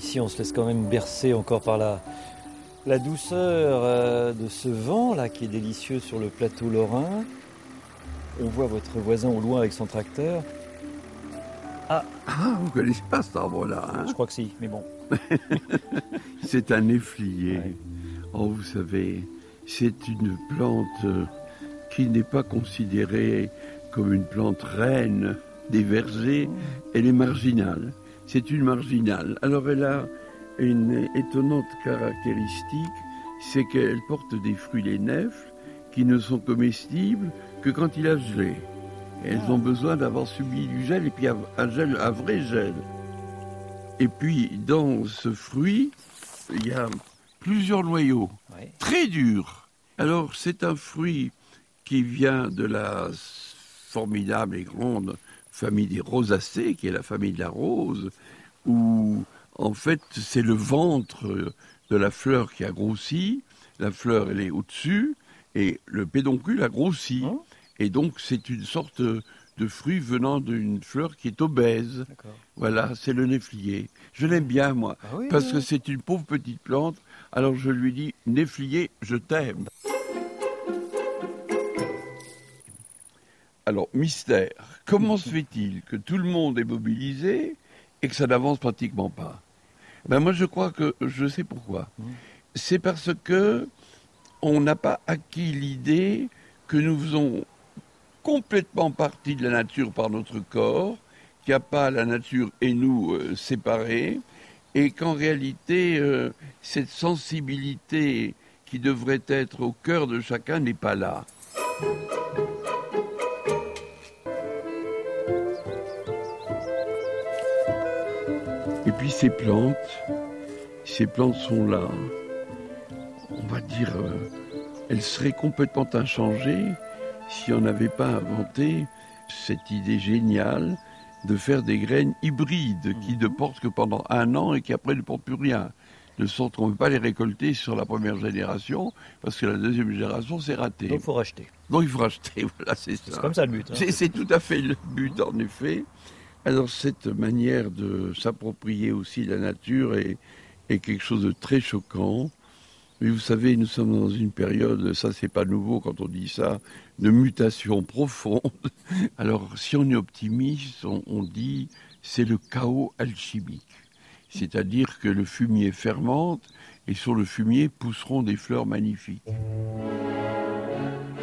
Ici, on se laisse quand même bercer encore par la douceur de ce vent là qui est délicieux sur le plateau lorrain. On voit votre voisin au loin avec son tracteur. Ah, Ah, vous connaissez pas cet arbre-là, hein? je crois que si, mais bon. C'est un néflier. Ouais. Oh, vous savez, c'est une plante qui n'est pas considérée comme une plante reine des vergers. Elle est marginale. C'est une marginale. Alors elle a une étonnante caractéristique, c'est qu'elle porte des fruits, les nèfles, qui ne sont comestibles que quand il a gelé. Et elles ont besoin d'avoir subi du gel, et puis un gel, un vrai gel. Et puis, dans ce fruit, il y a plusieurs noyaux, Ouais. très durs. Alors, c'est un fruit qui vient de la formidable et grande famille des rosacées, qui est la famille de la rose, où, en fait, c'est le ventre de la fleur qui a grossi. La fleur, elle est au-dessus, et le pédoncule a grossi. Hein, Et donc, c'est une sorte de fruit venant d'une fleur qui est obèse. d'accord. Voilà, c'est le néflier. Je l'aime bien, moi, Ah oui, parce que oui. c'est une pauvre petite plante. Alors je lui dis, néflier, je t'aime. Alors, mystère, comment se fait-il que tout le monde est mobilisé et que ça n'avance pratiquement pas? Ben moi, je crois que je sais pourquoi. C'est parce que on n'a pas acquis l'idée que nous faisons complètement partie de la nature par notre corps, qu'il n'y a pas la nature et nous séparés, et qu'en réalité, cette sensibilité qui devrait être au cœur de chacun n'est pas là. Et puis ces plantes sont là, on va dire, elles seraient complètement inchangées si on n'avait pas inventé cette idée géniale de faire des graines hybrides qui ne portent que pendant 1 an et qui après ne portent plus rien. De sorte qu'on ne peut pas les récolter sur la première génération parce que la deuxième génération c'est raté. Donc, faut racheter. Donc il faut racheter, voilà, c'est C'est ça. comme ça le but. Hein. C'est tout à fait le but en effet. Alors cette manière de s'approprier aussi la nature est quelque chose de très choquant. Mais vous savez, nous sommes dans une période, ça c'est pas nouveau quand on dit ça, de mutation profonde. Alors si on est optimiste, on dit c'est le chaos alchimique. C'est-à-dire que le fumier fermente et sur le fumier pousseront des fleurs magnifiques.